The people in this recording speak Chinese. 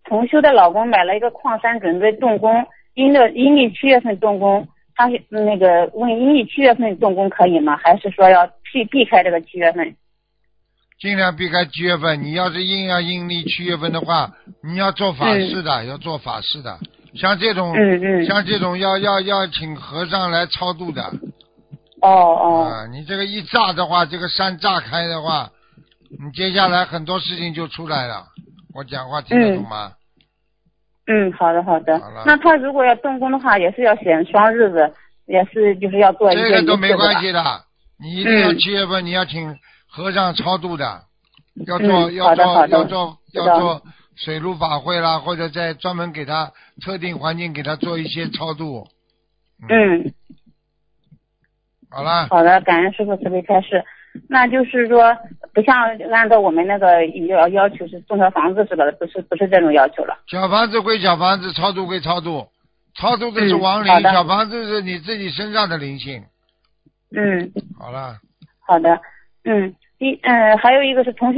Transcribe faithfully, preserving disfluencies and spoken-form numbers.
同修的老公买了一个矿山，准备动工，阴的阴历七月份动工，他是那个问阴历七月份动工可以吗？还是说要避避开这个七月份？ 尽量避开七月份。你要是硬要阴历七月份的话，你要做法事的，嗯、要做法事的。像这种， 嗯嗯， 像这种要要要请和尚来超度的。 哦哦。 啊，你这个一炸的话，这个山炸开的话，你接下来很多事情就出来了。我讲话听得懂吗？ 嗯，嗯好的好的。 好了。 那他如果要动工的话，也是要选双日子，也是就是要做一些这个都没关系的。你一定要七月份， 嗯、 你要请和尚超度的，要做、 嗯、 要做要做要做水陆法会啦，或者在专门给他特定环境给他做一些超度。 嗯。嗯好了。 好的，感恩师傅慈悲开示。那就是说，不像按照我们那个要要求是送小房子似的，不是不是这种要求了。 小房子归小房子，超度归超度，超度的是亡灵， 嗯、 小房子是你自己身上的灵性。 嗯。 好了。 好的。嗯，一嗯，还有一个是同学。